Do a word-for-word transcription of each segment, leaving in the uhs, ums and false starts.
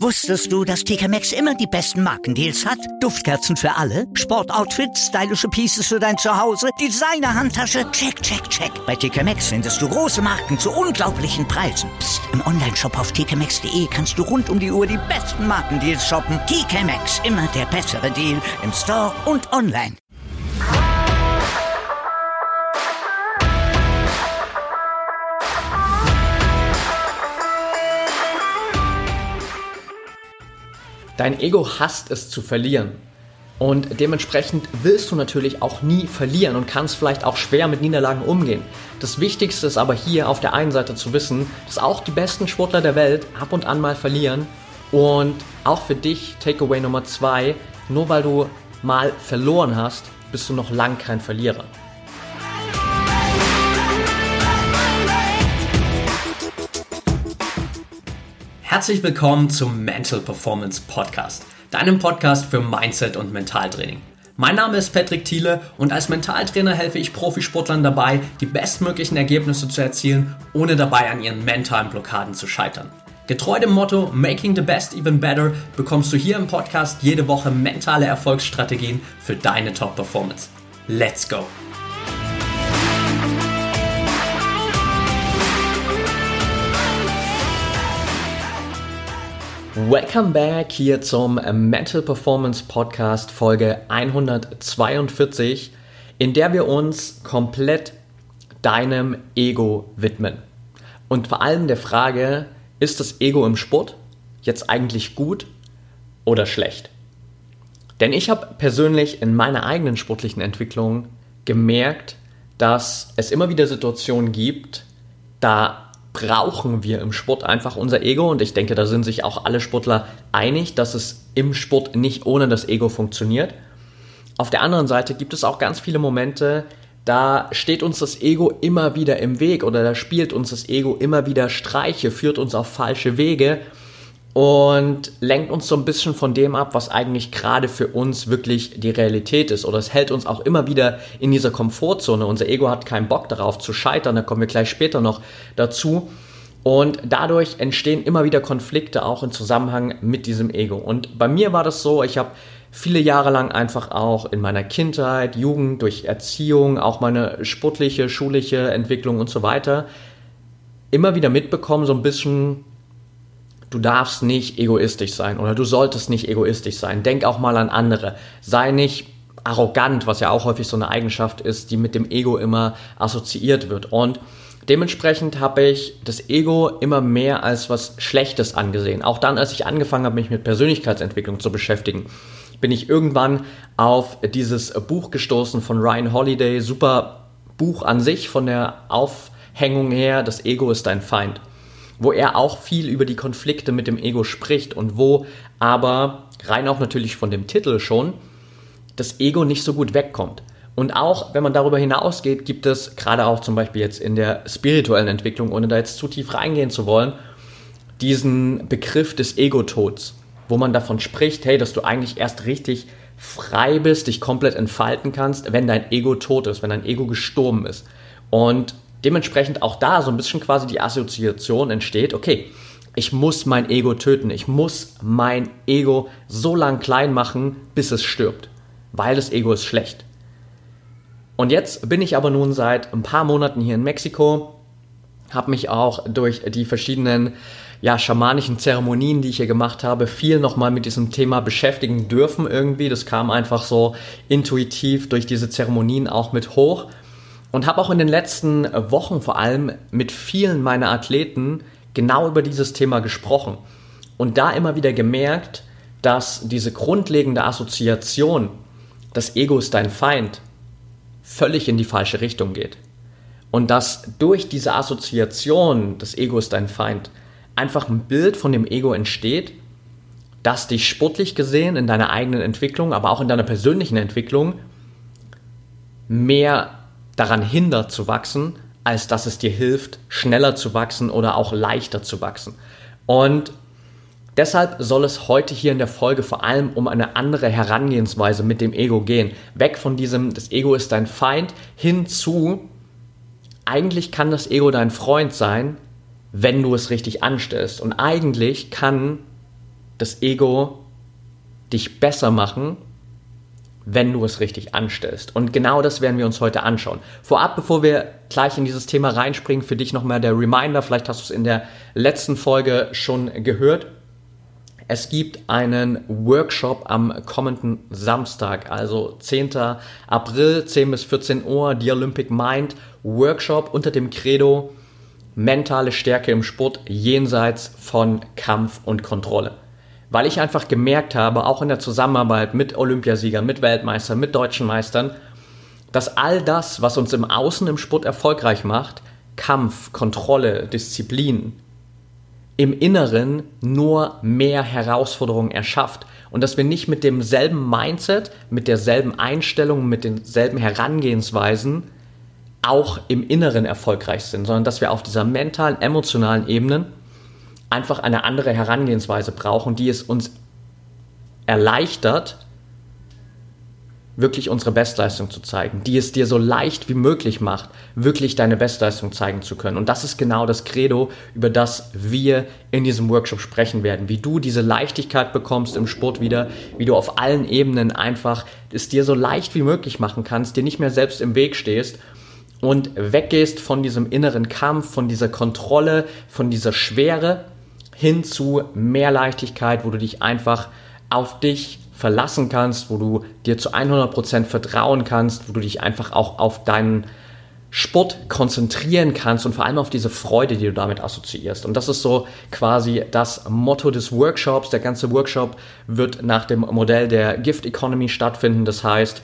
Wusstest du, dass T K Maxx immer die besten Markendeals hat? Duftkerzen für alle, Sportoutfits, stylische Pieces für dein Zuhause, Designer-Handtasche, check, check, check. Bei T K Maxx findest du große Marken zu unglaublichen Preisen. Psst. Im Onlineshop auf t k maxx punkt d e kannst du rund um die Uhr die besten Markendeals shoppen. T K Maxx, immer der bessere Deal im Store und online. Dein Ego hasst es zu verlieren und dementsprechend willst du natürlich auch nie verlieren und kannst vielleicht auch schwer mit Niederlagen umgehen. Das Wichtigste ist aber hier auf der einen Seite zu wissen, dass auch die besten Sportler der Welt ab und an mal verlieren und auch für dich Takeaway Nummer zwei, nur weil du mal verloren hast, bist du noch lang kein Verlierer. Herzlich willkommen zum Mental Performance Podcast, deinem Podcast für Mindset und Mentaltraining. Mein Name ist Patrick Thiele und als Mentaltrainer helfe ich Profisportlern dabei, die bestmöglichen Ergebnisse zu erzielen, ohne dabei an ihren mentalen Blockaden zu scheitern. Getreu dem Motto Making the Best Even Better bekommst du hier im Podcast jede Woche mentale Erfolgsstrategien für deine Top-Performance. Let's go! Welcome back hier zum Mental Performance Podcast Folge hundertzweiundvierzig, in der wir uns komplett deinem Ego widmen. Und vor allem der Frage, ist das Ego im Sport jetzt eigentlich gut oder schlecht? Denn ich habe persönlich in meiner eigenen sportlichen Entwicklung gemerkt, dass es immer wieder Situationen gibt, da brauchen wir im Sport einfach unser Ego und ich denke, da sind sich auch alle Sportler einig, dass es im Sport nicht ohne das Ego funktioniert. Auf der anderen Seite gibt es auch ganz viele Momente, da steht uns das Ego immer wieder im Weg oder da spielt uns das Ego immer wieder Streiche, führt uns auf falsche Wege und lenkt uns so ein bisschen von dem ab, was eigentlich gerade für uns wirklich die Realität ist. Oder es hält uns auch immer wieder in dieser Komfortzone. Unser Ego hat keinen Bock darauf zu scheitern, da kommen wir gleich später noch dazu. Und dadurch entstehen immer wieder Konflikte auch im Zusammenhang mit diesem Ego. Und bei mir war das so, ich habe viele Jahre lang einfach auch in meiner Kindheit, Jugend, durch Erziehung, auch meine sportliche, schulische Entwicklung und so weiter, immer wieder mitbekommen, so ein bisschen: Du darfst nicht egoistisch sein oder du solltest nicht egoistisch sein. Denk auch mal an andere. Sei nicht arrogant, was ja auch häufig so eine Eigenschaft ist, die mit dem Ego immer assoziiert wird. Und dementsprechend habe ich das Ego immer mehr als was Schlechtes angesehen. Auch dann, als ich angefangen habe, mich mit Persönlichkeitsentwicklung zu beschäftigen, bin ich irgendwann auf dieses Buch gestoßen von Ryan Holiday. Super Buch an sich, von der Aufhängung her, das Ego ist dein Feind. Wo er auch viel über die Konflikte mit dem Ego spricht und wo aber, rein auch natürlich von dem Titel schon, das Ego nicht so gut wegkommt. Und auch, wenn man darüber hinausgeht, gibt es, gerade auch zum Beispiel jetzt in der spirituellen Entwicklung, ohne da jetzt zu tief reingehen zu wollen, diesen Begriff des Ego-Tods, wo man davon spricht, hey, dass du eigentlich erst richtig frei bist, dich komplett entfalten kannst, wenn dein Ego tot ist, wenn dein Ego gestorben ist. Und dementsprechend auch da so ein bisschen quasi die Assoziation entsteht, okay, ich muss mein Ego töten, ich muss mein Ego so lang klein machen, bis es stirbt, weil das Ego ist schlecht. Und jetzt bin ich aber nun seit ein paar Monaten hier in Mexiko, habe mich auch durch die verschiedenen ja, schamanischen Zeremonien, die ich hier gemacht habe, viel nochmal mit diesem Thema beschäftigen dürfen irgendwie. Das kam einfach so intuitiv durch diese Zeremonien auch mit hoch. Und habe auch in den letzten Wochen vor allem mit vielen meiner Athleten genau über dieses Thema gesprochen. Und da immer wieder gemerkt, dass diese grundlegende Assoziation, das Ego ist dein Feind, völlig in die falsche Richtung geht. Und dass durch diese Assoziation, das Ego ist dein Feind, einfach ein Bild von dem Ego entsteht, das dich sportlich gesehen in deiner eigenen Entwicklung, aber auch in deiner persönlichen Entwicklung mehr daran hindert zu wachsen, als dass es dir hilft, schneller zu wachsen oder auch leichter zu wachsen. Und deshalb soll es heute hier in der Folge vor allem um eine andere Herangehensweise mit dem Ego gehen. Weg von diesem, das Ego ist dein Feind, hin zu, eigentlich kann das Ego dein Freund sein, wenn du es richtig anstellst. Und eigentlich kann das Ego dich besser machen, wenn du es richtig anstellst. Und genau das werden wir uns heute anschauen. Vorab, bevor wir gleich in dieses Thema reinspringen, für dich nochmal der Reminder, vielleicht hast du es in der letzten Folge schon gehört. Es gibt einen Workshop am kommenden Samstag, also zehnten April, zehn bis vierzehn Uhr, The Olympic Mind Workshop unter dem Credo mentale Stärke im Sport jenseits von Kampf und Kontrolle. Weil ich einfach gemerkt habe, auch in der Zusammenarbeit mit Olympiasiegern, mit Weltmeistern, mit deutschen Meistern, dass all das, was uns im Außen im Sport erfolgreich macht, Kampf, Kontrolle, Disziplin, im Inneren nur mehr Herausforderungen erschafft und dass wir nicht mit demselben Mindset, mit derselben Einstellung, mit denselben Herangehensweisen auch im Inneren erfolgreich sind, sondern dass wir auf dieser mentalen, emotionalen Ebene einfach eine andere Herangehensweise brauchen, die es uns erleichtert, wirklich unsere Bestleistung zu zeigen, die es dir so leicht wie möglich macht, wirklich deine Bestleistung zeigen zu können. Und das ist genau das Credo, über das wir in diesem Workshop sprechen werden. Wie du diese Leichtigkeit bekommst im Sport wieder, wie du auf allen Ebenen einfach es dir so leicht wie möglich machen kannst, dir nicht mehr selbst im Weg stehst und weggehst von diesem inneren Kampf, von dieser Kontrolle, von dieser Schwere hin zu mehr Leichtigkeit, wo du dich einfach auf dich verlassen kannst, wo du dir zu hundert Prozent vertrauen kannst, wo du dich einfach auch auf deinen Sport konzentrieren kannst und vor allem auf diese Freude, die du damit assoziierst. Und das ist so quasi das Motto des Workshops. Der ganze Workshop wird nach dem Modell der Gift Economy stattfinden. Das heißt,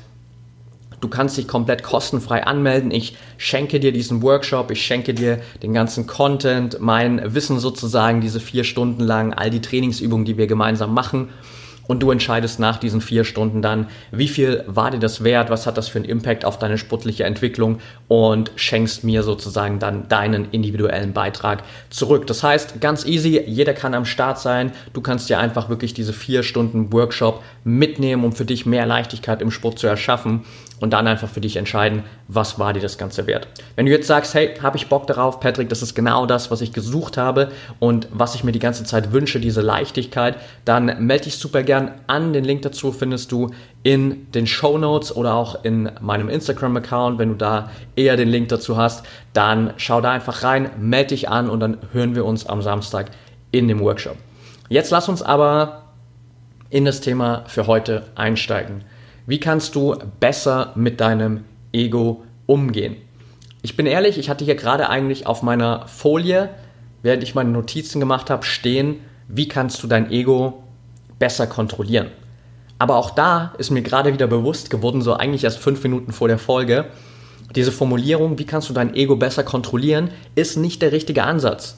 du kannst dich komplett kostenfrei anmelden. Ich schenke dir diesen Workshop, ich schenke dir den ganzen Content, mein Wissen sozusagen, diese vier Stunden lang, all die Trainingsübungen, die wir gemeinsam machen. Und du entscheidest nach diesen vier Stunden dann, wie viel war dir das wert, was hat das für einen Impact auf deine sportliche Entwicklung und schenkst mir sozusagen dann deinen individuellen Beitrag zurück. Das heißt, ganz easy, jeder kann am Start sein. Du kannst dir einfach wirklich diese vier Stunden Workshop mitnehmen, um für dich mehr Leichtigkeit im Sport zu erschaffen und dann einfach für dich entscheiden, was war dir das Ganze wert. Wenn du jetzt sagst, hey, habe ich Bock darauf, Patrick, das ist genau das, was ich gesucht habe und was ich mir die ganze Zeit wünsche, diese Leichtigkeit, dann melde dich super gern an. Den Link dazu findest du in den Shownotes oder auch in meinem Instagram-Account. Wenn du da eher den Link dazu hast, dann schau da einfach rein, melde dich an und dann hören wir uns am Samstag in dem Workshop. Jetzt lass uns aber in das Thema für heute einsteigen. Wie kannst du besser mit deinem Ego umgehen? Ich bin ehrlich, ich hatte hier gerade eigentlich auf meiner Folie, während ich meine Notizen gemacht habe, stehen, wie kannst du dein Ego besser kontrollieren? Aber auch da ist mir gerade wieder bewusst geworden, so eigentlich erst fünf Minuten vor der Folge, diese Formulierung, wie kannst du dein Ego besser kontrollieren, ist nicht der richtige Ansatz.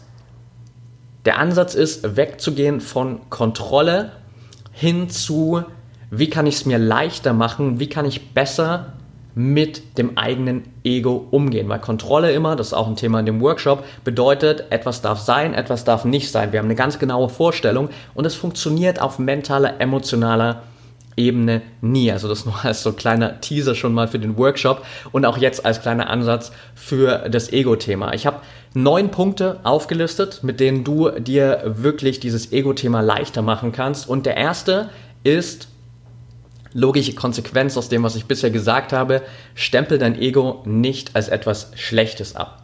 Der Ansatz ist, wegzugehen von Kontrolle hin zu, wie kann ich es mir leichter machen, wie kann ich besser mit dem eigenen Ego umgehen. Weil Kontrolle immer, das ist auch ein Thema in dem Workshop, bedeutet, etwas darf sein, etwas darf nicht sein. Wir haben eine ganz genaue Vorstellung und es funktioniert auf mentaler, emotionaler Ebene nie. Also das nur als so kleiner Teaser schon mal für den Workshop und auch jetzt als kleiner Ansatz für das Ego-Thema. Ich habe neun Punkte aufgelistet, mit denen du dir wirklich dieses Ego-Thema leichter machen kannst. Und der erste ist, logische Konsequenz aus dem, was ich bisher gesagt habe, stempel dein Ego nicht als etwas Schlechtes ab.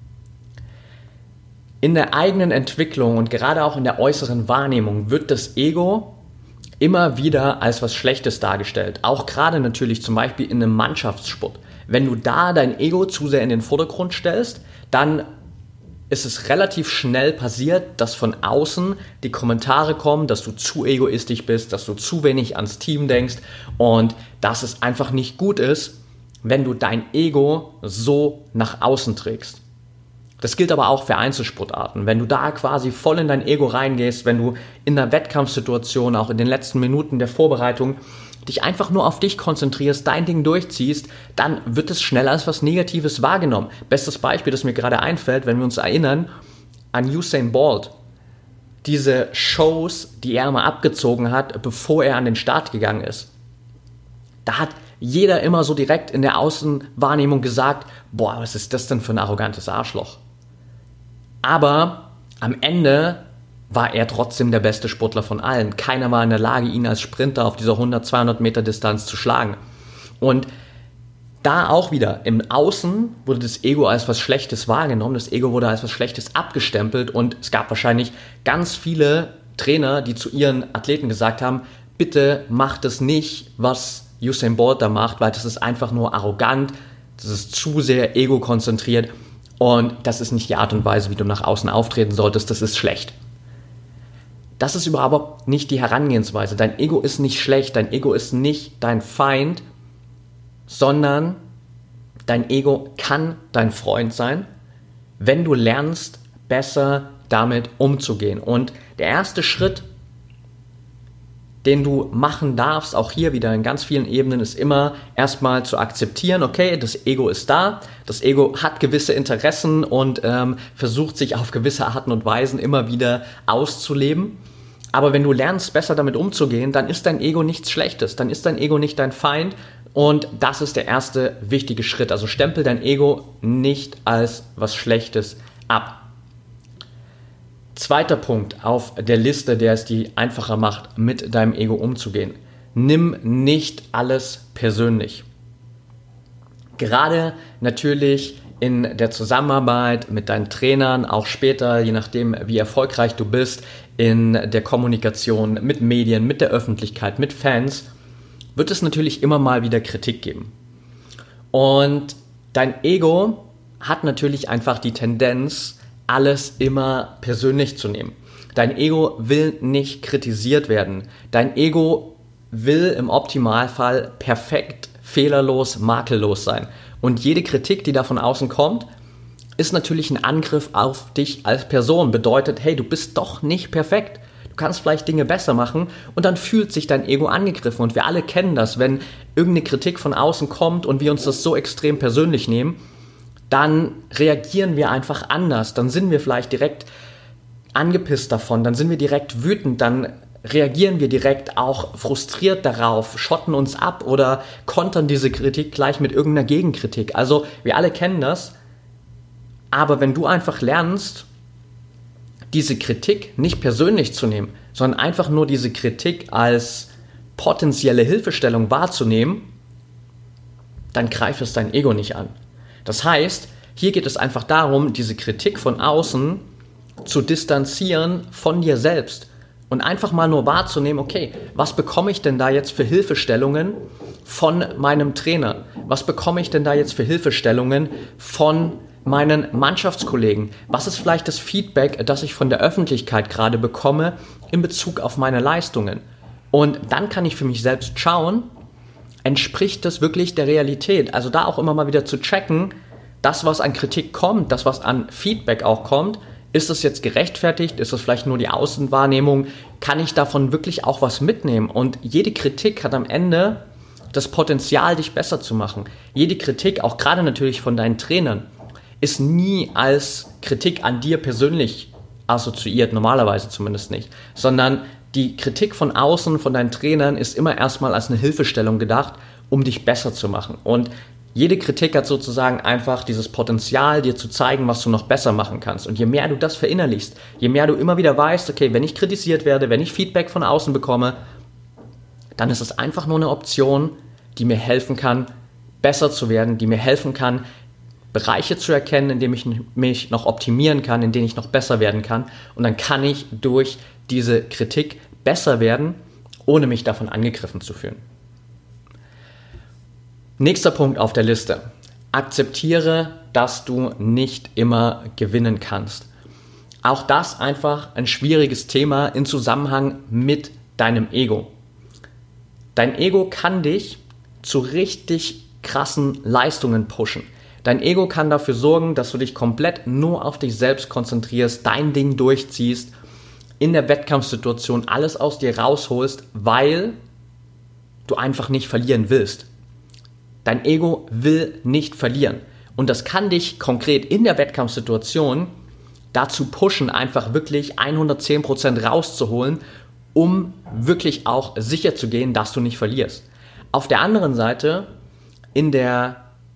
In der eigenen Entwicklung und gerade auch in der äußeren Wahrnehmung wird das Ego immer wieder als was Schlechtes dargestellt. Auch gerade natürlich zum Beispiel in einem Mannschaftssport. Wenn du da dein Ego zu sehr in den Vordergrund stellst, dann ist es relativ schnell passiert, dass von außen die Kommentare kommen, dass du zu egoistisch bist, dass du zu wenig ans Team denkst und dass es einfach nicht gut ist, wenn du dein Ego so nach außen trägst. Das gilt aber auch für Einzelsportarten. Wenn du da quasi voll in dein Ego reingehst, wenn du in einer Wettkampfsituation, auch in den letzten Minuten der Vorbereitung, dich einfach nur auf dich konzentrierst, dein Ding durchziehst, dann wird es schnell als was Negatives wahrgenommen. Bestes Beispiel, das mir gerade einfällt, wenn wir uns erinnern an Usain Bolt. Diese Shows, die er mal abgezogen hat, bevor er an den Start gegangen ist. Da hat jeder immer so direkt in der Außenwahrnehmung gesagt, boah, was ist das denn für ein arrogantes Arschloch? Aber am Ende war er trotzdem der beste Sportler von allen. Keiner war in der Lage, ihn als Sprinter auf dieser hundert, zweihundert Meter Distanz zu schlagen. Und da auch wieder, im Außen wurde das Ego als was Schlechtes wahrgenommen, das Ego wurde als was Schlechtes abgestempelt und es gab wahrscheinlich ganz viele Trainer, die zu ihren Athleten gesagt haben, bitte macht es nicht, was Usain Bolt da macht, weil das ist einfach nur arrogant, das ist zu sehr ego-konzentriert und das ist nicht die Art und Weise, wie du nach außen auftreten solltest, das ist schlecht. Das ist überhaupt nicht die Herangehensweise. Dein Ego ist nicht schlecht, dein Ego ist nicht dein Feind, sondern dein Ego kann dein Freund sein, wenn du lernst, besser damit umzugehen. Und der erste Schritt, den du machen darfst, auch hier wieder in ganz vielen Ebenen, ist immer erstmal zu akzeptieren, okay, das Ego ist da, das Ego hat gewisse Interessen und ähm, versucht sich auf gewisse Arten und Weisen immer wieder auszuleben. Aber wenn du lernst, besser damit umzugehen, dann ist dein Ego nichts Schlechtes, dann ist dein Ego nicht dein Feind und das ist der erste wichtige Schritt. Also stempel dein Ego nicht als was Schlechtes ab. Zweiter Punkt auf der Liste, der es dir einfacher macht, mit deinem Ego umzugehen. Nimm nicht alles persönlich. Gerade natürlich in der Zusammenarbeit mit deinen Trainern, auch später, je nachdem wie erfolgreich du bist, in der Kommunikation mit Medien, mit der Öffentlichkeit, mit Fans, wird es natürlich immer mal wieder Kritik geben. Und dein Ego hat natürlich einfach die Tendenz, alles immer persönlich zu nehmen. Dein Ego will nicht kritisiert werden. Dein Ego will im Optimalfall perfekt, fehlerlos, makellos sein. Und jede Kritik, die da von außen kommt, ist natürlich ein Angriff auf dich als Person. Bedeutet, hey, du bist doch nicht perfekt. Du kannst vielleicht Dinge besser machen und dann fühlt sich dein Ego angegriffen. Und wir alle kennen das, wenn irgendeine Kritik von außen kommt und wir uns das so extrem persönlich nehmen, dann reagieren wir einfach anders. Dann sind wir vielleicht direkt angepisst davon, dann sind wir direkt wütend, dann reagieren wir direkt auch frustriert darauf, schotten uns ab oder kontern diese Kritik gleich mit irgendeiner Gegenkritik. Also wir alle kennen das, aber wenn du einfach lernst, diese Kritik nicht persönlich zu nehmen, sondern einfach nur diese Kritik als potenzielle Hilfestellung wahrzunehmen, dann greift es dein Ego nicht an. Das heißt, hier geht es einfach darum, diese Kritik von außen zu distanzieren von dir selbst und einfach mal nur wahrzunehmen, okay, was bekomme ich denn da jetzt für Hilfestellungen von meinem Trainer? Was bekomme ich denn da jetzt für Hilfestellungen von meinen Mannschaftskollegen? Was ist vielleicht das Feedback, das ich von der Öffentlichkeit gerade bekomme in Bezug auf meine Leistungen? Und dann kann ich für mich selbst schauen, entspricht das wirklich der Realität? Also da auch immer mal wieder zu checken, das, was an Kritik kommt, das, was an Feedback auch kommt, ist es jetzt gerechtfertigt? Ist es vielleicht nur die Außenwahrnehmung? Kann ich davon wirklich auch was mitnehmen? Und jede Kritik hat am Ende das Potenzial, dich besser zu machen. Jede Kritik, auch gerade natürlich von deinen Trainern, ist nie als Kritik an dir persönlich assoziiert, normalerweise zumindest nicht, sondern die Kritik von außen, von deinen Trainern ist immer erstmal als eine Hilfestellung gedacht, um dich besser zu machen. Und jede Kritik hat sozusagen einfach dieses Potenzial, dir zu zeigen, was du noch besser machen kannst. Und je mehr du das verinnerlichst, je mehr du immer wieder weißt, okay, wenn ich kritisiert werde, wenn ich Feedback von außen bekomme, dann ist es einfach nur eine Option, die mir helfen kann, besser zu werden, die mir helfen kann, Bereiche zu erkennen, in denen ich mich noch optimieren kann, in denen ich noch besser werden kann. Und dann kann ich durch diese Kritik besser werden, ohne mich davon angegriffen zu fühlen. Nächster Punkt auf der Liste. Akzeptiere, dass du nicht immer gewinnen kannst. Auch das einfach ein schwieriges Thema im Zusammenhang mit deinem Ego. Dein Ego kann dich zu richtig krassen Leistungen pushen. Dein Ego kann dafür sorgen, dass du dich komplett nur auf dich selbst konzentrierst, dein Ding durchziehst, in der Wettkampfsituation alles aus dir rausholst, weil du einfach nicht verlieren willst. Dein Ego will nicht verlieren. Und das kann dich konkret in der Wettkampfsituation dazu pushen, einfach wirklich hundertzehn Prozent rauszuholen, um wirklich auch sicher zu gehen, dass du nicht verlierst. Auf der anderen Seite, in der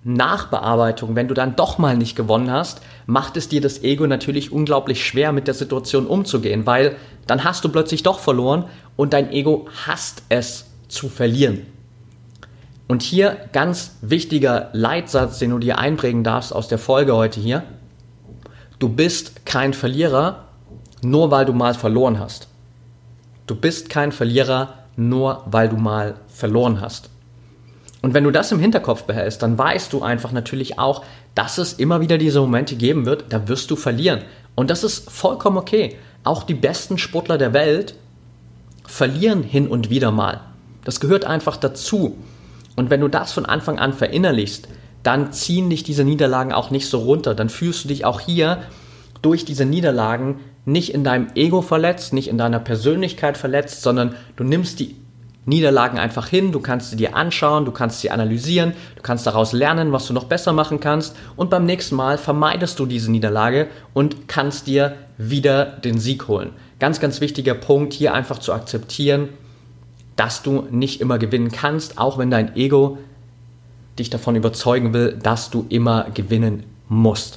Nachbearbeitung, wenn du dann doch mal nicht gewonnen hast, macht es dir das Ego natürlich unglaublich schwer, mit der Situation umzugehen, weil dann hast du plötzlich doch verloren und dein Ego hasst es zu verlieren. Und hier ganz wichtiger Leitsatz, den du dir einprägen darfst aus der Folge heute hier: Du bist kein Verlierer, nur weil du mal verloren hast. Du bist kein Verlierer, nur weil du mal verloren hast. Und wenn du das im Hinterkopf behältst, dann weißt du einfach natürlich auch, dass es immer wieder diese Momente geben wird, da wirst du verlieren. Und das ist vollkommen okay. Auch die besten Sportler der Welt verlieren hin und wieder mal. Das gehört einfach dazu. Und wenn du das von Anfang an verinnerlichst, dann ziehen dich diese Niederlagen auch nicht so runter. Dann fühlst du dich auch hier durch diese Niederlagen nicht in deinem Ego verletzt, nicht in deiner Persönlichkeit verletzt, sondern du nimmst die Niederlagen einfach hin, du kannst sie dir anschauen, du kannst sie analysieren, du kannst daraus lernen, was du noch besser machen kannst, und beim nächsten Mal vermeidest du diese Niederlage und kannst dir wieder den Sieg holen. Ganz, ganz wichtiger Punkt, hier einfach zu akzeptieren, dass du nicht immer gewinnen kannst, auch wenn dein Ego dich davon überzeugen will, dass du immer gewinnen musst.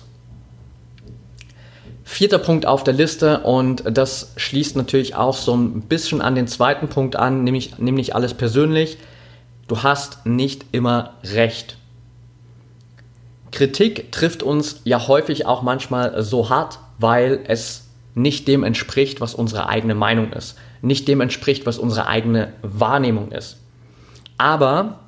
Vierter Punkt auf der Liste, und das schließt natürlich auch so ein bisschen an den zweiten Punkt an, nämlich, nämlich alles persönlich. Du hast nicht immer recht. Kritik trifft uns ja häufig auch manchmal so hart, weil es nicht dem entspricht, was unsere eigene Meinung ist. Nicht dem entspricht, was unsere eigene Wahrnehmung ist. Aber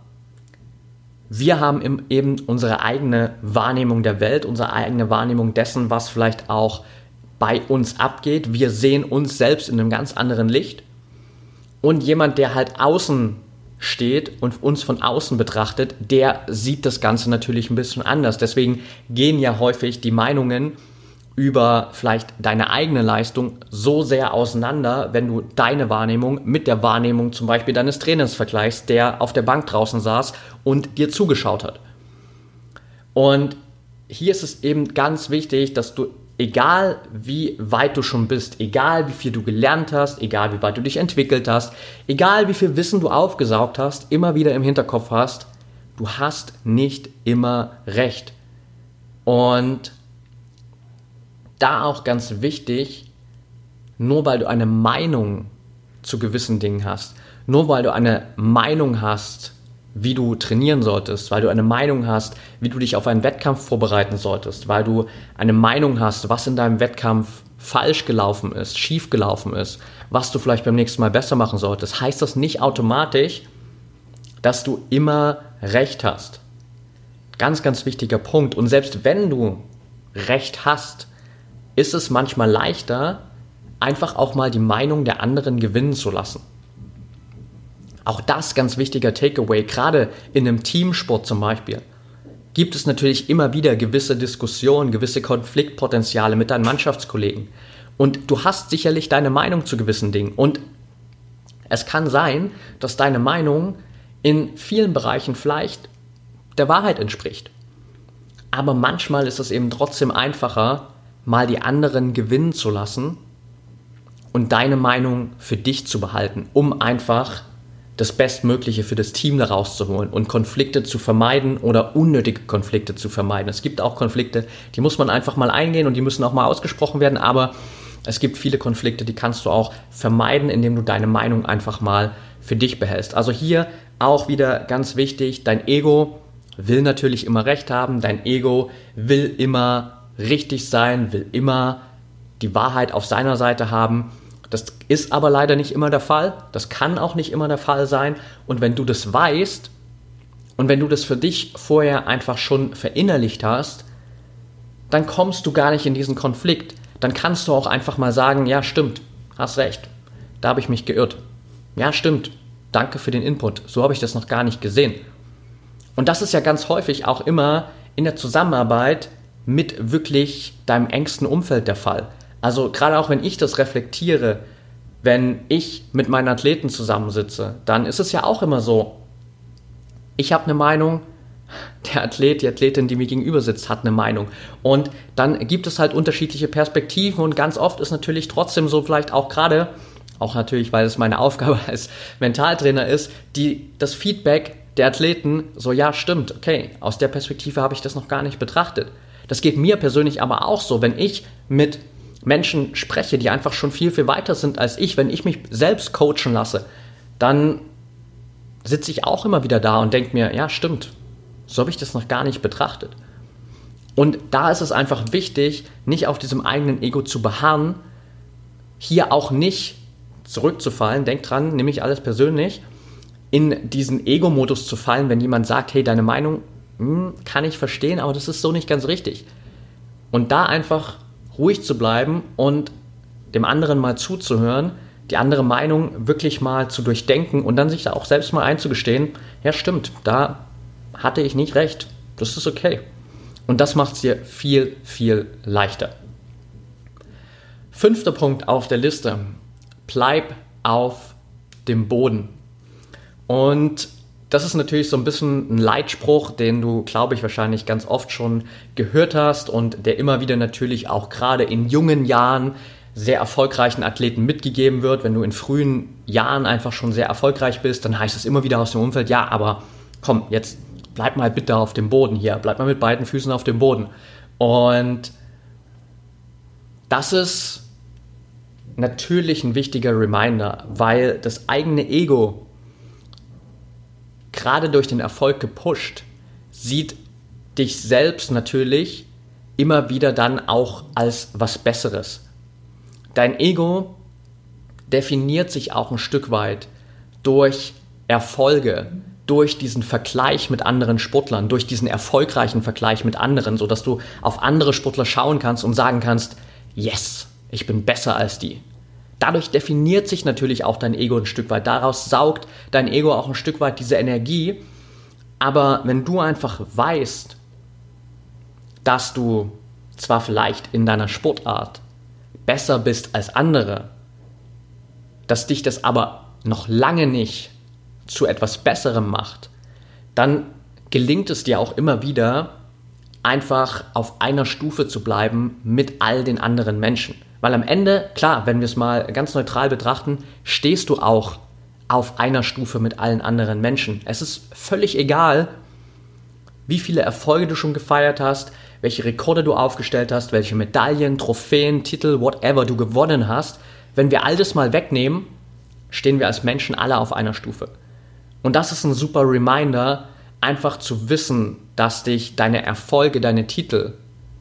wir haben eben unsere eigene Wahrnehmung der Welt, unsere eigene Wahrnehmung dessen, was vielleicht auch bei uns abgeht. Wir sehen uns selbst in einem ganz anderen Licht. Und jemand, der halt außen steht und uns von außen betrachtet, der sieht das Ganze natürlich ein bisschen anders. Deswegen gehen ja häufig die Meinungen über vielleicht deine eigene Leistung so sehr auseinander, wenn du deine Wahrnehmung mit der Wahrnehmung zum Beispiel deines Trainers vergleichst, der auf der Bank draußen saß und dir zugeschaut hat. Und hier ist es eben ganz wichtig, dass du, egal wie weit du schon bist, egal wie viel du gelernt hast, egal wie weit du dich entwickelt hast, egal wie viel Wissen du aufgesaugt hast, immer wieder im Hinterkopf hast, du hast nicht immer recht. Und da auch ganz wichtig, nur weil du eine Meinung zu gewissen Dingen hast, nur weil du eine Meinung hast, wie du trainieren solltest, weil du eine Meinung hast, wie du dich auf einen Wettkampf vorbereiten solltest, weil du eine Meinung hast, was in deinem Wettkampf falsch gelaufen ist, schief gelaufen ist, was du vielleicht beim nächsten Mal besser machen solltest, heißt das nicht automatisch, dass du immer Recht hast. Ganz, ganz wichtiger Punkt. Und selbst wenn du Recht hast, ist es manchmal leichter, einfach auch mal die Meinung der anderen gewinnen zu lassen. Auch das ganz wichtiger Takeaway, gerade in einem Teamsport zum Beispiel, gibt es natürlich immer wieder gewisse Diskussionen, gewisse Konfliktpotenziale mit deinen Mannschaftskollegen. Und du hast sicherlich deine Meinung zu gewissen Dingen. Und es kann sein, dass deine Meinung in vielen Bereichen vielleicht der Wahrheit entspricht. Aber manchmal ist es eben trotzdem einfacher, mal die anderen gewinnen zu lassen und deine Meinung für dich zu behalten, um einfach das Bestmögliche für das Team daraus zu holen und Konflikte zu vermeiden oder unnötige Konflikte zu vermeiden. Es gibt auch Konflikte, die muss man einfach mal eingehen und die müssen auch mal ausgesprochen werden, aber es gibt viele Konflikte, die kannst du auch vermeiden, indem du deine Meinung einfach mal für dich behältst. Also hier auch wieder ganz wichtig, dein Ego will natürlich immer Recht haben, dein Ego will immer richtig sein, will immer die Wahrheit auf seiner Seite haben. Das ist aber leider nicht immer der Fall. Das kann auch nicht immer der Fall sein. Und wenn du das weißt und wenn du das für dich vorher einfach schon verinnerlicht hast, dann kommst du gar nicht in diesen Konflikt. Dann kannst du auch einfach mal sagen, ja stimmt, hast recht, da habe ich mich geirrt. Ja stimmt, danke für den Input, so habe ich das noch gar nicht gesehen. Und das ist ja ganz häufig auch immer in der Zusammenarbeit mit wirklich deinem engsten Umfeld der Fall. Also gerade auch wenn ich das reflektiere, wenn ich mit meinen Athleten zusammensitze, dann ist es ja auch immer so, ich habe eine Meinung, der Athlet, die Athletin, die mir gegenüber sitzt, hat eine Meinung. Und dann gibt es halt unterschiedliche Perspektiven und ganz oft ist natürlich trotzdem so, vielleicht auch gerade, auch natürlich, weil es meine Aufgabe als Mentaltrainer ist, die, das Feedback der Athleten so, ja, stimmt, okay, aus der Perspektive habe ich das noch gar nicht betrachtet. Das geht mir persönlich aber auch so, wenn ich mit Menschen spreche, die einfach schon viel, viel weiter sind als ich, wenn ich mich selbst coachen lasse, dann sitze ich auch immer wieder da und denke mir, ja, stimmt, so habe ich das noch gar nicht betrachtet. Und da ist es einfach wichtig, nicht auf diesem eigenen Ego zu beharren, hier auch nicht zurückzufallen, denk dran, nehme ich alles persönlich, in diesen Ego-Modus zu fallen, wenn jemand sagt, hey, deine Meinung hm, kann ich verstehen, aber das ist so nicht ganz richtig. Und da einfach ruhig zu bleiben und dem anderen mal zuzuhören, die andere Meinung wirklich mal zu durchdenken und dann sich da auch selbst mal einzugestehen, ja stimmt, da hatte ich nicht recht, das ist okay. Und das macht es dir viel, viel leichter. Fünfter Punkt auf der Liste, bleib auf dem Boden. Und das ist natürlich so ein bisschen ein Leitspruch, den du, glaube ich, wahrscheinlich ganz oft schon gehört hast und der immer wieder natürlich auch gerade in jungen Jahren sehr erfolgreichen Athleten mitgegeben wird. Wenn du in frühen Jahren einfach schon sehr erfolgreich bist, dann heißt es immer wieder aus dem Umfeld, ja, aber komm, jetzt bleib mal bitte auf dem Boden hier, bleib mal mit beiden Füßen auf dem Boden. Und das ist natürlich ein wichtiger Reminder, weil das eigene Ego gerade durch den Erfolg gepusht, sieht dich selbst natürlich immer wieder dann auch als was Besseres. Dein Ego definiert sich auch ein Stück weit durch Erfolge, durch diesen Vergleich mit anderen Sportlern, durch diesen erfolgreichen Vergleich mit anderen, sodass du auf andere Sportler schauen kannst und sagen kannst, yes, ich bin besser als die. Dadurch definiert sich natürlich auch dein Ego ein Stück weit. Daraus saugt dein Ego auch ein Stück weit diese Energie. Aber wenn du einfach weißt, dass du zwar vielleicht in deiner Sportart besser bist als andere, dass dich das aber noch lange nicht zu etwas Besserem macht, dann gelingt es dir auch immer wieder, einfach auf einer Stufe zu bleiben mit all den anderen Menschen. Weil am Ende, klar, wenn wir es mal ganz neutral betrachten, stehst du auch auf einer Stufe mit allen anderen Menschen. Es ist völlig egal, wie viele Erfolge du schon gefeiert hast, welche Rekorde du aufgestellt hast, welche Medaillen, Trophäen, Titel, whatever du gewonnen hast. Wenn wir all das mal wegnehmen, stehen wir als Menschen alle auf einer Stufe. Und das ist ein super Reminder, einfach zu wissen, dass dich deine Erfolge, deine Titel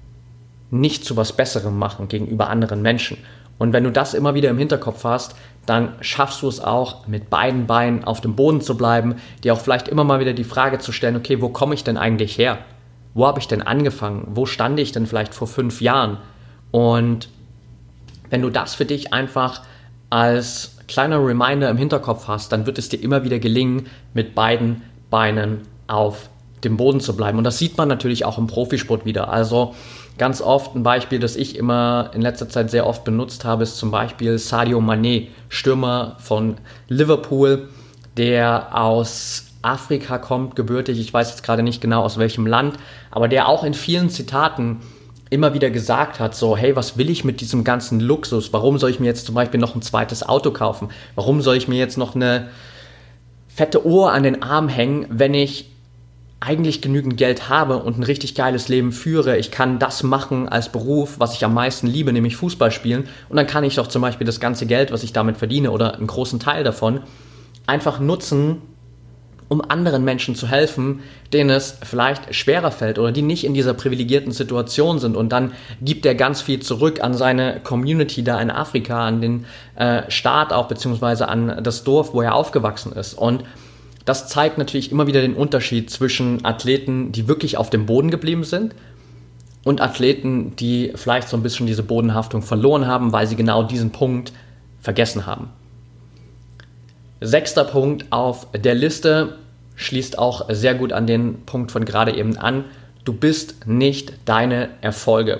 nicht zu was Besserem machen gegenüber anderen Menschen. Und wenn du das immer wieder im Hinterkopf hast, dann schaffst du es auch, mit beiden Beinen auf dem Boden zu bleiben, dir auch vielleicht immer mal wieder die Frage zu stellen, okay, wo komme ich denn eigentlich her? Wo habe ich denn angefangen? Wo stand ich denn vielleicht vor fünf Jahren? Und wenn du das für dich einfach als kleiner Reminder im Hinterkopf hast, dann wird es dir immer wieder gelingen, mit beiden Beinen auf dem Boden zu bleiben. Und das sieht man natürlich auch im Profisport wieder. Also ganz oft ein Beispiel, das ich immer in letzter Zeit sehr oft benutzt habe, ist zum Beispiel Sadio Mané, Stürmer von Liverpool, der aus Afrika kommt, gebürtig, ich weiß jetzt gerade nicht genau aus welchem Land, aber der auch in vielen Zitaten immer wieder gesagt hat, so, hey, was will ich mit diesem ganzen Luxus? Warum soll ich mir jetzt zum Beispiel noch ein zweites Auto kaufen? Warum soll ich mir jetzt noch eine fette Uhr an den Arm hängen, wenn ich eigentlich genügend Geld habe und ein richtig geiles Leben führe? Ich kann das machen als Beruf, was ich am meisten liebe, nämlich Fußball spielen. Und dann kann ich doch zum Beispiel das ganze Geld, was ich damit verdiene oder einen großen Teil davon, einfach nutzen, um anderen Menschen zu helfen, denen es vielleicht schwerer fällt oder die nicht in dieser privilegierten Situation sind. Und dann gibt er ganz viel zurück an seine Community da in Afrika, an den äh, Staat auch, beziehungsweise an das Dorf, wo er aufgewachsen ist. Und das zeigt natürlich immer wieder den Unterschied zwischen Athleten, die wirklich auf dem Boden geblieben sind, und Athleten, die vielleicht so ein bisschen diese Bodenhaftung verloren haben, weil sie genau diesen Punkt vergessen haben. Sechster Punkt auf der Liste schließt auch sehr gut an den Punkt von gerade eben an. Du bist nicht deine Erfolge.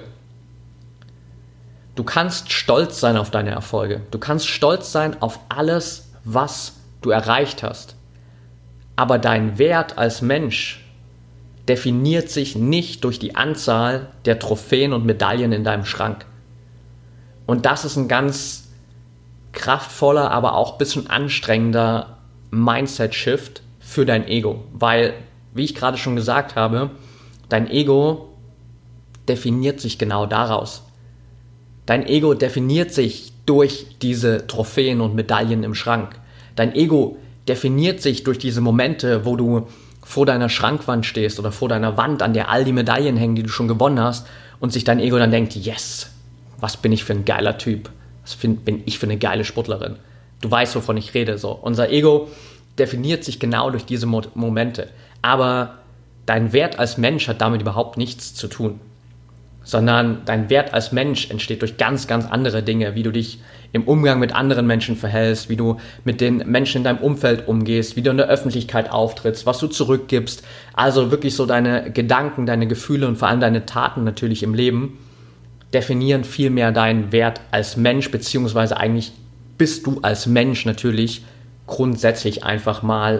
Du kannst stolz sein auf deine Erfolge. Du kannst stolz sein auf alles, was du erreicht hast. Aber dein Wert als Mensch definiert sich nicht durch die Anzahl der Trophäen und Medaillen in deinem Schrank. Und das ist ein ganz kraftvoller, aber auch ein bisschen anstrengender Mindset-Shift für dein Ego, weil, wie ich gerade schon gesagt habe, dein Ego definiert sich genau daraus. Dein Ego definiert sich durch diese Trophäen und Medaillen im Schrank. Dein Ego definiert sich durch diese Momente, wo du vor deiner Schrankwand stehst oder vor deiner Wand, an der all die Medaillen hängen, die du schon gewonnen hast, und sich dein Ego dann denkt, yes, was bin ich für ein geiler Typ, was bin ich für eine geile Sportlerin. Du weißt, wovon ich rede. So. Unser Ego definiert sich genau durch diese Mo- Momente. Aber dein Wert als Mensch hat damit überhaupt nichts zu tun. Sondern dein Wert als Mensch entsteht durch ganz, ganz andere Dinge, wie du dich im Umgang mit anderen Menschen verhältst, wie du mit den Menschen in deinem Umfeld umgehst, wie du in der Öffentlichkeit auftrittst, was du zurückgibst. Also wirklich so deine Gedanken, deine Gefühle und vor allem deine Taten natürlich im Leben definieren viel mehr deinen Wert als Mensch, beziehungsweise eigentlich bist du als Mensch natürlich grundsätzlich einfach mal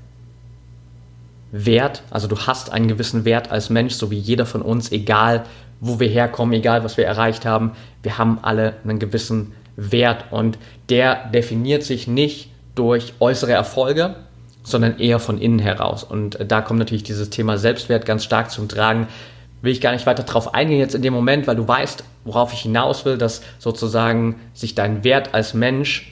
wert. Also du hast einen gewissen Wert als Mensch, so wie jeder von uns, egal wo wir herkommen, egal was wir erreicht haben, wir haben alle einen gewissen Wert und der definiert sich nicht durch äußere Erfolge, sondern eher von innen heraus. Und da kommt natürlich dieses Thema Selbstwert ganz stark zum Tragen. Will ich gar nicht weiter drauf eingehen jetzt in dem Moment, weil du weißt, worauf ich hinaus will, dass sozusagen sich dein Wert als Mensch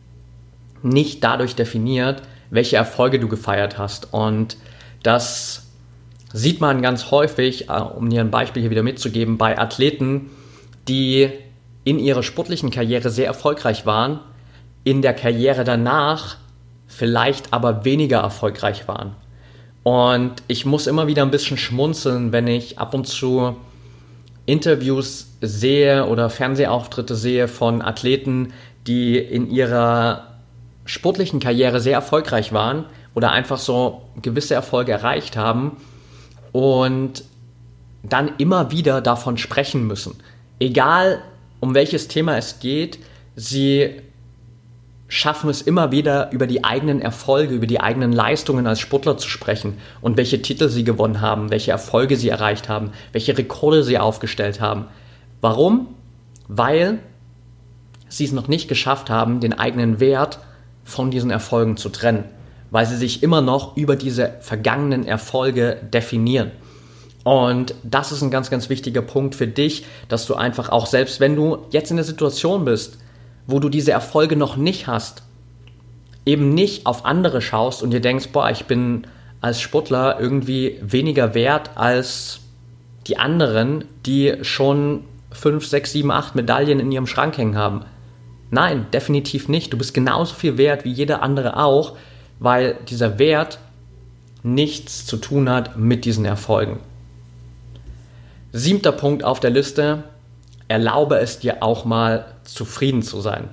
nicht dadurch definiert, welche Erfolge du gefeiert hast. Und das sieht man ganz häufig, um dir ein Beispiel hier wieder mitzugeben, bei Athleten, die in ihrer sportlichen Karriere sehr erfolgreich waren, in der Karriere danach vielleicht aber weniger erfolgreich waren. Und ich muss immer wieder ein bisschen schmunzeln, wenn ich ab und zu Interviews sehe oder Fernsehauftritte sehe von Athleten, die in ihrer sportlichen Karriere sehr erfolgreich waren oder einfach so gewisse Erfolge erreicht haben und dann immer wieder davon sprechen müssen. Egal, um welches Thema es geht, sie schaffen es immer wieder, über die eigenen Erfolge, über die eigenen Leistungen als Sportler zu sprechen und welche Titel sie gewonnen haben, welche Erfolge sie erreicht haben, welche Rekorde sie aufgestellt haben. Warum? Weil sie es noch nicht geschafft haben, den eigenen Wert von diesen Erfolgen zu trennen, weil sie sich immer noch über diese vergangenen Erfolge definieren. Und das ist ein ganz, ganz wichtiger Punkt für dich, dass du einfach auch, selbst wenn du jetzt in der Situation bist, wo du diese Erfolge noch nicht hast, eben nicht auf andere schaust und dir denkst, boah, ich bin als Sportler irgendwie weniger wert als die anderen, die schon fünf, sechs, sieben, acht Medaillen in ihrem Schrank hängen haben. Nein, definitiv nicht. Du bist genauso viel wert wie jeder andere auch, weil dieser Wert nichts zu tun hat mit diesen Erfolgen. Siebter Punkt auf der Liste: Erlaube es dir auch mal, zufrieden zu sein.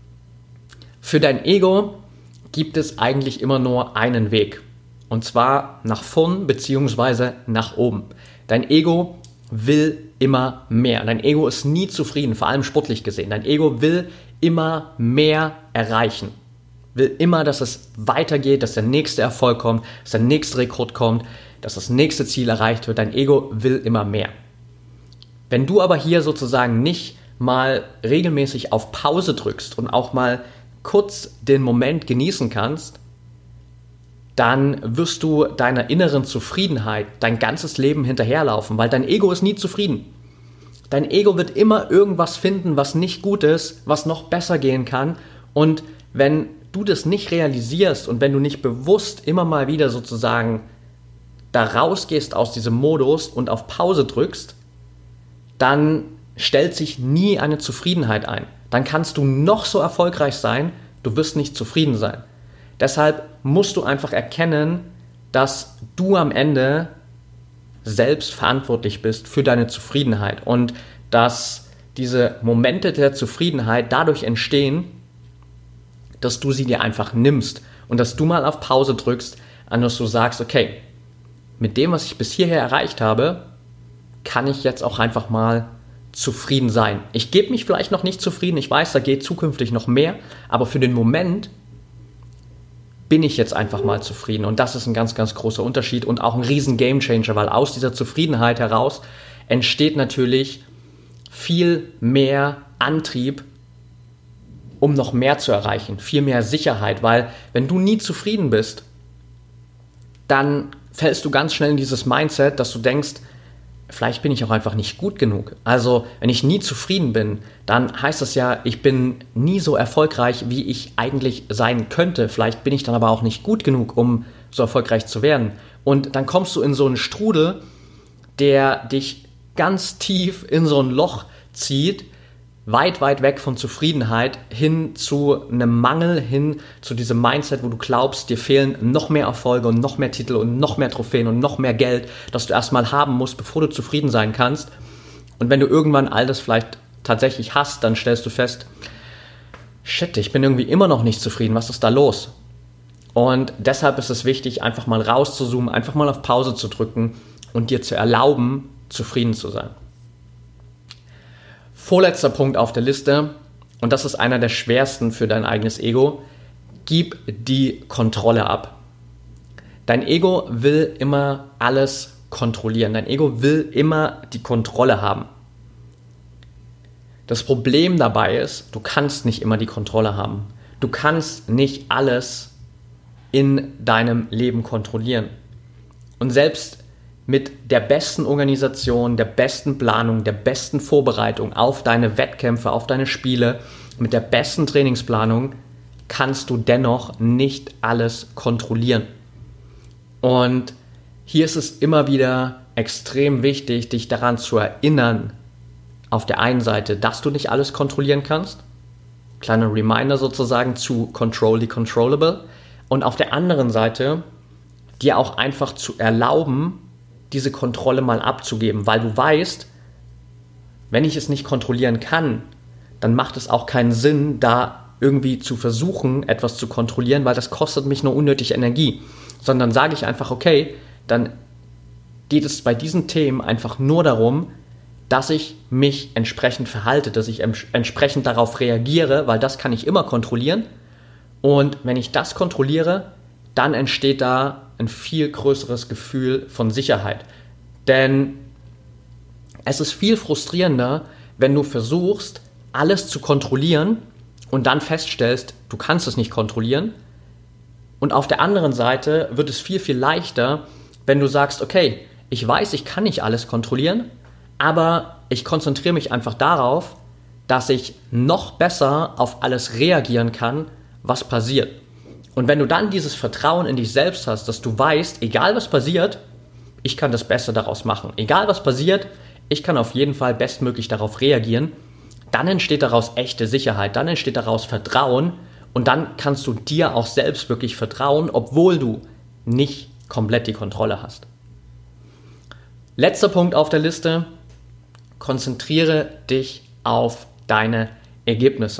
Für dein Ego gibt es eigentlich immer nur einen Weg. Und zwar nach vorn bzw. nach oben. Dein Ego will immer mehr. Dein Ego ist nie zufrieden, vor allem sportlich gesehen. Dein Ego will immer mehr erreichen. Will immer, dass es weitergeht, dass der nächste Erfolg kommt, dass der nächste Rekord kommt, dass das nächste Ziel erreicht wird. Dein Ego will immer mehr. Wenn du aber hier sozusagen nicht mal regelmäßig auf Pause drückst und auch mal kurz den Moment genießen kannst, dann wirst du deiner inneren Zufriedenheit dein ganzes Leben hinterherlaufen, weil dein Ego ist nie zufrieden. Dein Ego wird immer irgendwas finden, was nicht gut ist, was noch besser gehen kann. Und wenn du das nicht realisierst und wenn du nicht bewusst immer mal wieder sozusagen da rausgehst aus diesem Modus und auf Pause drückst, dann stellt sich nie eine Zufriedenheit ein. Dann kannst du noch so erfolgreich sein, du wirst nicht zufrieden sein. Deshalb musst du einfach erkennen, dass du am Ende selbst verantwortlich bist für deine Zufriedenheit und dass diese Momente der Zufriedenheit dadurch entstehen, dass du sie dir einfach nimmst und dass du mal auf Pause drückst, an dass du sagst, okay, mit dem, was ich bis hierher erreicht habe, kann ich jetzt auch einfach mal zufrieden sein. Ich gebe mich vielleicht noch nicht zufrieden, ich weiß, da geht zukünftig noch mehr, aber für den Moment bin ich jetzt einfach mal zufrieden. Und das ist ein ganz, ganz großer Unterschied und auch ein riesen Gamechanger, weil aus dieser Zufriedenheit heraus entsteht natürlich viel mehr Antrieb, um noch mehr zu erreichen, viel mehr Sicherheit, weil wenn du nie zufrieden bist, dann fällst du ganz schnell in dieses Mindset, dass du denkst, vielleicht bin ich auch einfach nicht gut genug. Also wenn ich nie zufrieden bin, dann heißt das ja, ich bin nie so erfolgreich, wie ich eigentlich sein könnte. Vielleicht bin ich dann aber auch nicht gut genug, um so erfolgreich zu werden. Und dann kommst du in so einen Strudel, der dich ganz tief in so ein Loch zieht, weit, weit weg von Zufriedenheit hin zu einem Mangel, hin zu diesem Mindset, wo du glaubst, dir fehlen noch mehr Erfolge und noch mehr Titel und noch mehr Trophäen und noch mehr Geld, das du erstmal haben musst, bevor du zufrieden sein kannst. Und wenn du irgendwann all das vielleicht tatsächlich hast, dann stellst du fest, shit, ich bin irgendwie immer noch nicht zufrieden, was ist da los? Und deshalb ist es wichtig, einfach mal rauszuzoomen, einfach mal auf Pause zu drücken und dir zu erlauben, zufrieden zu sein. Vorletzter Punkt auf der Liste, und das ist einer der schwersten für dein eigenes Ego: gib die Kontrolle ab. Dein Ego will immer alles kontrollieren. Dein Ego will immer die Kontrolle haben. Das Problem dabei ist, du kannst nicht immer die Kontrolle haben. Du kannst nicht alles in deinem Leben kontrollieren. Und selbst mit der besten Organisation, der besten Planung, der besten Vorbereitung auf deine Wettkämpfe, auf deine Spiele, mit der besten Trainingsplanung kannst du dennoch nicht alles kontrollieren. Und hier ist es immer wieder extrem wichtig, dich daran zu erinnern, auf der einen Seite, dass du nicht alles kontrollieren kannst, kleiner Reminder sozusagen zu Control the Controllable, und auf der anderen Seite dir auch einfach zu erlauben, diese Kontrolle mal abzugeben, weil du weißt, wenn ich es nicht kontrollieren kann, dann macht es auch keinen Sinn, da irgendwie zu versuchen, etwas zu kontrollieren, weil das kostet mich nur unnötig Energie. Sondern sage ich einfach, okay, dann geht es bei diesen Themen einfach nur darum, dass ich mich entsprechend verhalte, dass ich entsprechend darauf reagiere, weil das kann ich immer kontrollieren. Und wenn ich das kontrolliere, dann entsteht da ein viel größeres Gefühl von Sicherheit. Denn es ist viel frustrierender, wenn du versuchst, alles zu kontrollieren und dann feststellst, du kannst es nicht kontrollieren. Und auf der anderen Seite wird es viel, viel leichter, wenn du sagst, okay, ich weiß, ich kann nicht alles kontrollieren, aber ich konzentriere mich einfach darauf, dass ich noch besser auf alles reagieren kann, was passiert. Und wenn du dann dieses Vertrauen in dich selbst hast, dass du weißt, egal was passiert, ich kann das Beste daraus machen. Egal was passiert, ich kann auf jeden Fall bestmöglich darauf reagieren, dann entsteht daraus echte Sicherheit, dann entsteht daraus Vertrauen und dann kannst du dir auch selbst wirklich vertrauen, obwohl du nicht komplett die Kontrolle hast. Letzter Punkt auf der Liste: konzentriere dich auf deine Ergebnisse.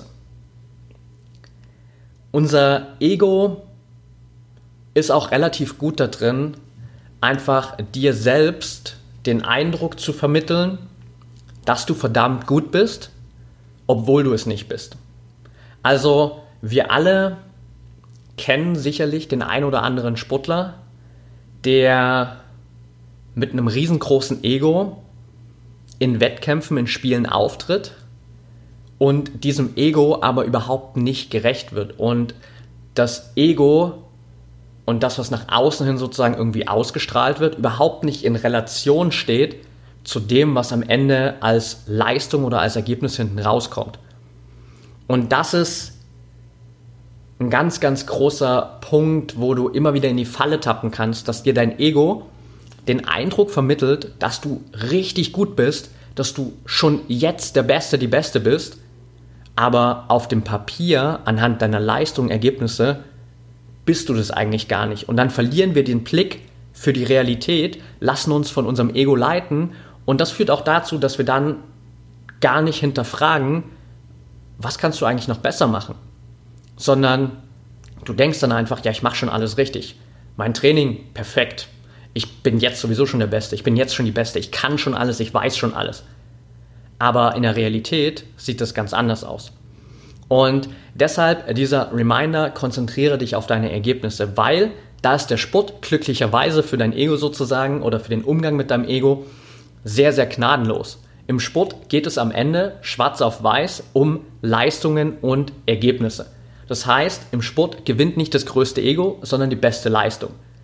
Unser Ego ist auch relativ gut da drin, einfach dir selbst den Eindruck zu vermitteln, dass du verdammt gut bist, obwohl du es nicht bist. Also wir alle kennen sicherlich den ein oder anderen Sportler, der mit einem riesengroßen Ego in Wettkämpfen, in Spielen auftritt und diesem Ego aber überhaupt nicht gerecht wird. Und das Ego und das, was nach außen hin sozusagen irgendwie ausgestrahlt wird, überhaupt nicht in Relation steht zu dem, was am Ende als Leistung oder als Ergebnis hinten rauskommt. Und das ist ein ganz, ganz großer Punkt, wo du immer wieder in die Falle tappen kannst, dass dir dein Ego den Eindruck vermittelt, dass du richtig gut bist, dass du schon jetzt der Beste, die Beste bist, aber auf dem Papier, anhand deiner Leistung, Ergebnisse, bist du das eigentlich gar nicht. Und dann verlieren wir den Blick für die Realität, lassen uns von unserem Ego leiten und das führt auch dazu, dass wir dann gar nicht hinterfragen, was kannst du eigentlich noch besser machen? Sondern du denkst dann einfach, ja, ich mache schon alles richtig. Mein Training, perfekt. Ich bin jetzt sowieso schon der Beste, ich bin jetzt schon die Beste, ich kann schon alles, ich weiß schon alles. Aber in der Realität sieht das ganz anders aus. Und deshalb dieser Reminder, konzentriere dich auf deine Ergebnisse, weil da ist der Sport glücklicherweise für dein Ego sozusagen oder für den Umgang mit deinem Ego sehr, sehr gnadenlos. Im Sport geht es am Ende schwarz auf weiß um Leistungen und Ergebnisse. Das heißt, im Sport gewinnt nicht das größte Ego, sondern die beste Leistung.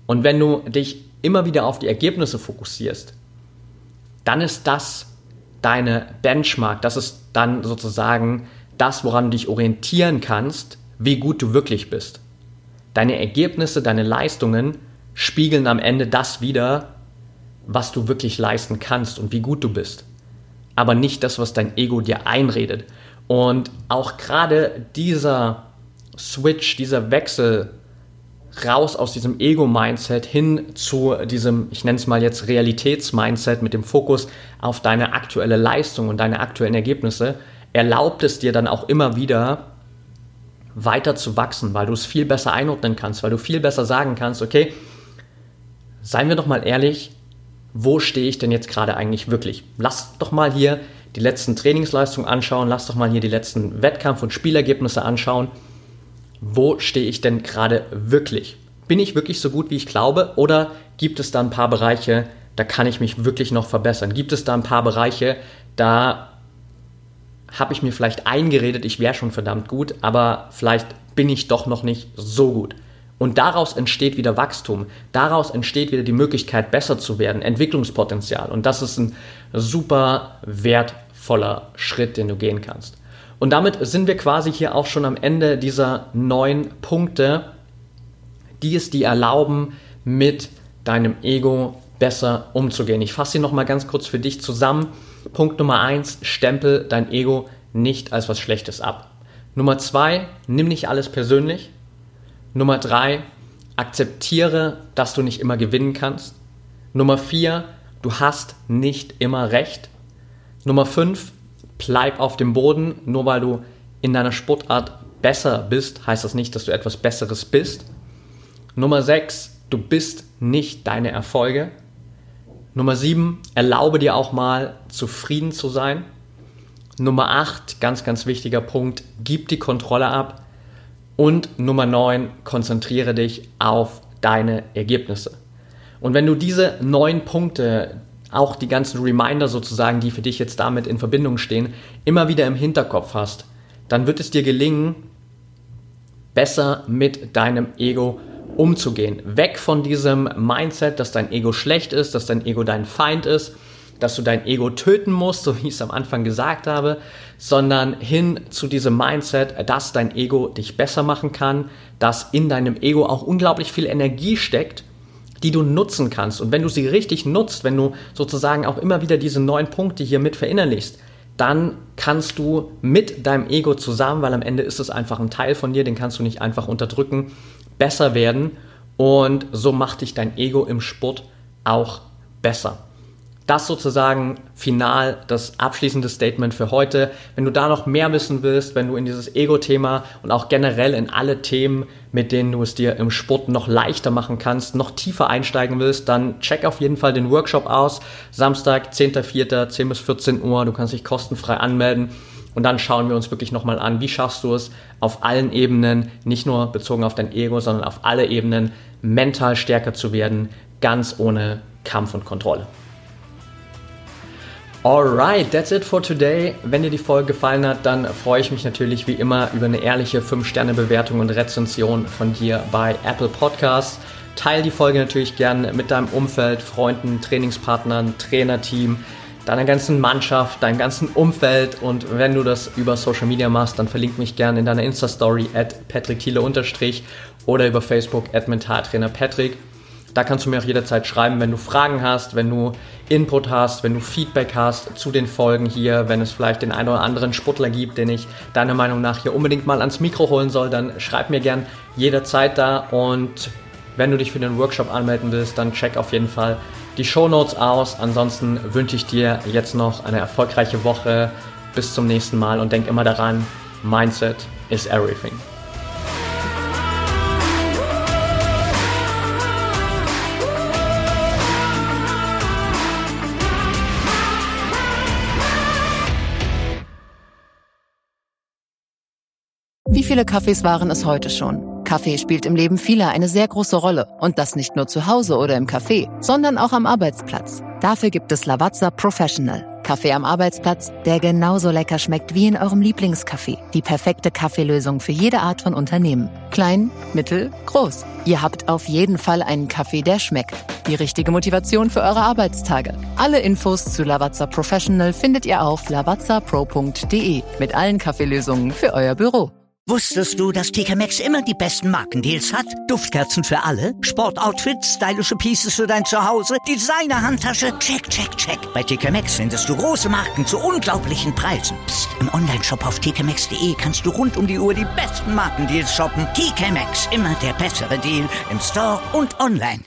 Und wenn du dich immer wieder auf die Ergebnisse fokussierst, dann ist das deine Benchmark, das ist dann sozusagen das, woran du dich orientieren kannst, wie gut du wirklich bist. Deine Ergebnisse, deine Leistungen spiegeln am Ende das wider, was du wirklich leisten kannst und wie gut du bist. Aber nicht das, was dein Ego dir einredet. Und auch gerade dieser Switch, dieser Wechsel raus aus diesem Ego-Mindset hin zu diesem, ich nenne es mal jetzt Realitäts-Mindset mit dem Fokus auf deine aktuelle Leistung und deine aktuellen Ergebnisse, erlaubt es dir dann auch immer wieder weiter zu wachsen, weil du es viel besser einordnen kannst, weil du viel besser sagen kannst, okay, seien wir doch mal ehrlich, wo stehe ich denn jetzt gerade eigentlich wirklich? Lass doch mal hier die letzten Trainingsleistungen anschauen, lass doch mal hier die letzten Wettkampf- und Spielergebnisse anschauen. Wo stehe ich denn gerade wirklich? Bin ich wirklich so gut, wie ich glaube? Oder gibt es da ein paar Bereiche, da kann ich mich wirklich noch verbessern? Gibt es da ein paar Bereiche, da habe ich mir vielleicht eingeredet, ich wäre schon verdammt gut, aber vielleicht bin ich doch noch nicht so gut. Und daraus entsteht wieder Wachstum. Daraus entsteht wieder die Möglichkeit, besser zu werden, Entwicklungspotenzial. Und das ist ein super wertvoller Schritt, den du gehen kannst. Und damit sind wir quasi hier auch schon am Ende dieser neun Punkte, die es dir erlauben, mit deinem Ego besser umzugehen. Ich fasse sie nochmal ganz kurz für dich zusammen. Punkt Nummer eins, stempel dein Ego nicht als was Schlechtes ab. Nummer zwei, nimm nicht alles persönlich. Nummer drei, akzeptiere, dass du nicht immer gewinnen kannst. Nummer vier, du hast nicht immer recht. Nummer fünf, bleib auf dem Boden. Nur weil du in deiner Sportart besser bist, heißt das nicht, dass du etwas Besseres bist. Nummer sechs, du bist nicht deine Erfolge. Nummer sieben, erlaube dir auch mal zufrieden zu sein. Nummer acht, ganz, ganz wichtiger Punkt, gib die Kontrolle ab. Und Nummer neun, konzentriere dich auf deine Ergebnisse. Und wenn du diese neun Punkte, auch die ganzen Reminder sozusagen, die für dich jetzt damit in Verbindung stehen, immer wieder im Hinterkopf hast, dann wird es dir gelingen, besser mit deinem Ego umzugehen. Weg von diesem Mindset, dass dein Ego schlecht ist, dass dein Ego dein Feind ist, dass du dein Ego töten musst, so wie ich es am Anfang gesagt habe, sondern hin zu diesem Mindset, dass dein Ego dich besser machen kann, dass in deinem Ego auch unglaublich viel Energie steckt, die du nutzen kannst. Und wenn du sie richtig nutzt, wenn du sozusagen auch immer wieder diese neun Punkte hier mit verinnerlichst, dann kannst du mit deinem Ego zusammen, weil am Ende ist es einfach ein Teil von dir, den kannst du nicht einfach unterdrücken, besser werden. Und so macht dich dein Ego im Sport auch besser. Das sozusagen final das abschließende Statement für heute. Wenn du da noch mehr wissen willst, wenn du in dieses Ego-Thema und auch generell in alle Themen, mit denen du es dir im Sport noch leichter machen kannst, noch tiefer einsteigen willst, dann check auf jeden Fall den Workshop aus. Samstag, zehnter vierter, zehn bis vierzehn Uhr. Du kannst dich kostenfrei anmelden. Und dann schauen wir uns wirklich nochmal an, wie schaffst du es auf allen Ebenen, nicht nur bezogen auf dein Ego, sondern auf alle Ebenen mental stärker zu werden, ganz ohne Kampf und Kontrolle. Alright, that's it for today. Wenn dir die Folge gefallen hat, dann freue ich mich natürlich wie immer über eine ehrliche fünf Sterne Bewertung und Rezension von dir bei Apple Podcasts. Teil die Folge natürlich gerne mit deinem Umfeld, Freunden, Trainingspartnern, Trainerteam, deiner ganzen Mannschaft, deinem ganzen Umfeld. Und wenn du das über Social Media machst, dann verlink mich gerne in deiner Insta-Story at patrick thiele unterstrich oder über Facebook at mentaltrainer patrick. Da kannst du mir auch jederzeit schreiben, wenn du Fragen hast, wenn du Input hast, wenn du Feedback hast zu den Folgen hier, wenn es vielleicht den einen oder anderen Sportler gibt, den ich deiner Meinung nach hier unbedingt mal ans Mikro holen soll, dann schreib mir gern jederzeit da. Und wenn du dich für den Workshop anmelden willst, dann check auf jeden Fall die Shownotes aus. Ansonsten wünsche ich dir jetzt noch eine erfolgreiche Woche. Bis zum nächsten Mal und denk immer daran, Mindset is everything. Wie viele Kaffees waren es heute schon? Kaffee spielt im Leben vieler eine sehr große Rolle. Und das nicht nur zu Hause oder im Café, sondern auch am Arbeitsplatz. Dafür gibt es Lavazza Professional. Kaffee am Arbeitsplatz, der genauso lecker schmeckt wie in eurem Lieblingscafé. Die perfekte Kaffeelösung für jede Art von Unternehmen. Klein, mittel, groß. Ihr habt auf jeden Fall einen Kaffee, der schmeckt. Die richtige Motivation für eure Arbeitstage. Alle Infos zu Lavazza Professional findet ihr auf lavazza pro punkt de mit allen Kaffeelösungen für euer Büro. Wusstest du, dass T K Maxx immer die besten Markendeals hat? Duftkerzen für alle, Sportoutfits, stylische Pieces für dein Zuhause, Designer-Handtasche, check, check, check. Bei T K Maxx findest du große Marken zu unglaublichen Preisen. Psst. Im Onlineshop auf t k maxx punkt de kannst du rund um die Uhr die besten Markendeals shoppen. T K Maxx, immer der bessere Deal im Store und online.